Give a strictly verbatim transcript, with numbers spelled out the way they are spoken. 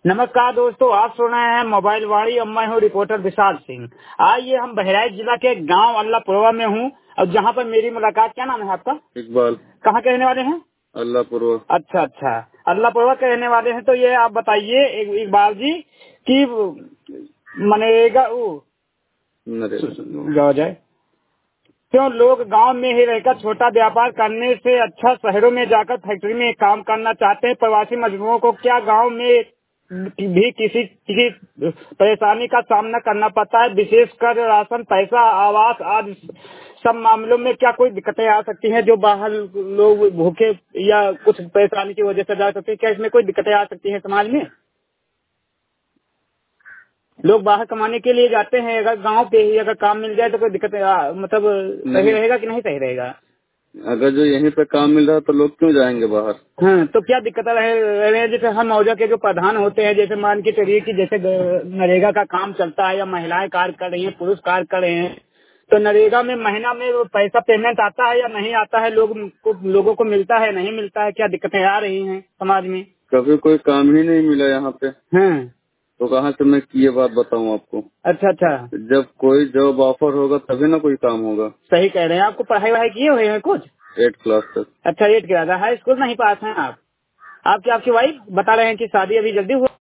नमस्कार दोस्तों, आप सुन रहे हैं मोबाइल वाणी और मैं हूँ रिपोर्टर विशाल सिंह। आइए, हम बहराइच जिला के गांव अल्लाहपुरवा में हूँ और जहाँ पर मेरी मुलाकात। क्या नाम है आपका? इकबाल। कहाँ के रहने वाले हैं? अल्लाहपुरवा। अच्छा अच्छा, अल्लाहपुरवा के रहने वाले हैं। तो ये आप बताइए एक- इकबाल जी कि मनरेगा वो गाँव जाए क्यों लोग गांव में ही रहकर छोटा व्यापार करने से अच्छा शहरों में जाकर फैक्ट्री में काम करना चाहते हैं। प्रवासी मजदूरों को क्या गांव में भी किसी किसी परेशानी का सामना करना पड़ता है? विशेषकर राशन, पैसा, आवास आदि सब मामलों में क्या कोई दिक्कतें आ सकती हैं जो बाहर लोग भूखे या कुछ परेशानी की वजह से जा सकते हैं? क्या इसमें कोई दिक्कतें आ सकती हैं समाज में? लोग बाहर कमाने के लिए जाते हैं, अगर गांव पे ही अगर काम मिल जाए तो कोई दिक्कत आ, मतलब सही रहेगा कि नहीं सही रहेगा? अगर जो यहीं पे काम मिल रहा है तो लोग क्यों जाएंगे बाहर? हाँ, तो क्या दिक्कत रहे रहे हैं? जैसे हर मौजा के जो प्रधान होते हैं, जैसे मान के चलिए कि जैसे नरेगा का काम चलता है या महिलाएं कार्य कर रही हैं, पुरुष कार्य कर रहे हैं, तो नरेगा में महीना में वो पैसा पेमेंट आता है या नहीं आता है? लोग को लोगों को मिलता है नहीं मिलता है? क्या दिक्कतें आ रही हैं समाज में? कभी कोई काम ही नहीं मिला यहाँ पे। हाँ, तो कहाँ से मैं ये बात बताऊँ आपको? अच्छा अच्छा, जब कोई जॉब ऑफर होगा तभी ना कोई काम होगा। सही कह रहे हैं। आपको पढ़ाई वढ़ाई किए हुए हैं कुछ? एट क्लास तक। अच्छा, एट क्लास, हाई स्कूल नहीं पास हैं आप? आपकी आपकी वाइफ बता रहे हैं कि शादी अभी जल्दी हुआ।